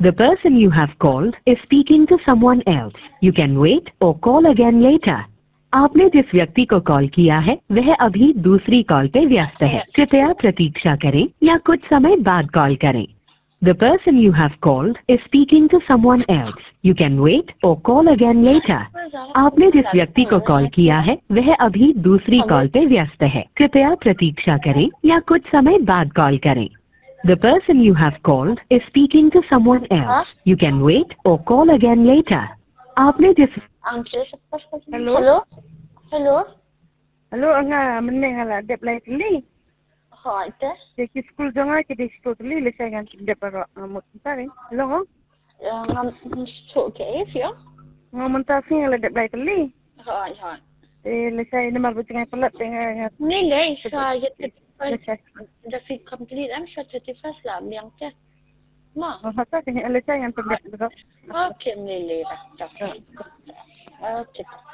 The person you have called is speaking to someone else. You can wait or call again later. आपने जिस व्यक्ति को कॉल किया है वह अभी दूसरी कॉल पे व्यस्त है। कृपया प्रतीक्षा करें या कुछ समय बाद कॉल करें। The person you have called is speaking to someone else. You can wait or call again later. आपने जिस व्यक्ति को कॉल किया है वह अभी दूसरी कॉल पे व्यस्त है। कृपया प्रतीक्षा करें या कुछ समय बाद कॉल करें। The person you have called is speaking to someone else. You can wait or call again later. आपने जिस Hello? Hello? Hello? Hello, nga meneng ala dep lai tli. Hỏi thế? Ke school jonga ke di school tli le sai gan dep ro mot tare. Hello? Ngâm chỗ kế phía? Ngo monta sing ala dep lai tli. Hỏi. Le sai na mar butinga pelat tengah. Nên đấy, sao vậy? Le sai. The fit complete. I'm sure 31st làm miếng chứ. Mà. Hata ke le sai gan pendek. Okay, nilira. Okay.